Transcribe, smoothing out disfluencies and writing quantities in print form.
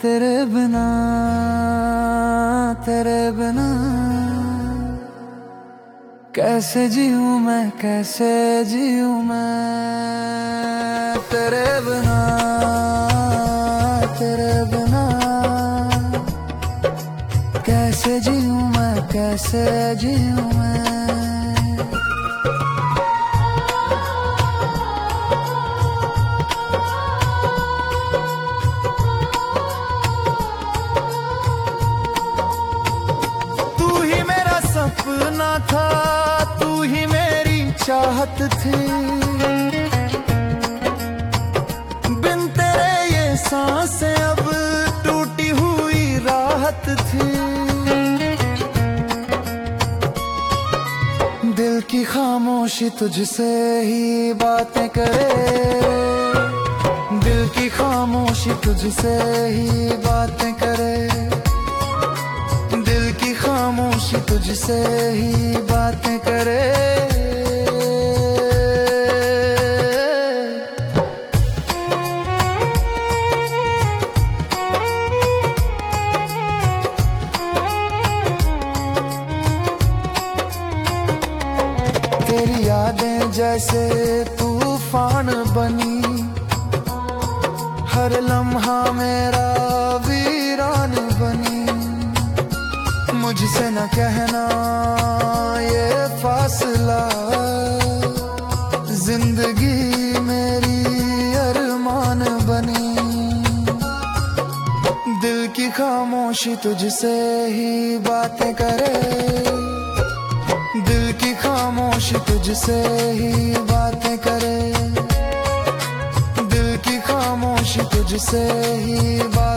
तेरे बिना तेरे बिना कैसे जीऊं मैं, कैसे जीऊं मैं तेरे बिना तेरे बिना कैसे जीऊं मैं, कैसे जीऊं मैं। सपना था, तू ही मेरी चाहत थी, बिन तेरे ये सांसें अब टूटी हुई राहत थी। दिल की खामोशी तुझसे ही बातें करे, दिल की खामोशी तुझसे ही बातें करे, खामोशी तुझसे ही बातें करे। तेरी यादें जैसे तूफान बनी, हर लम्हा मेरा वीरान बनी। मुझसे न कहना ये फासला, जिंदगी मेरी अरमान बनी। दिल की खामोशी तुझसे ही बातें करे, दिल की खामोशी तुझसे ही बातें करे, दिल की खामोशी तुझसे ही बातें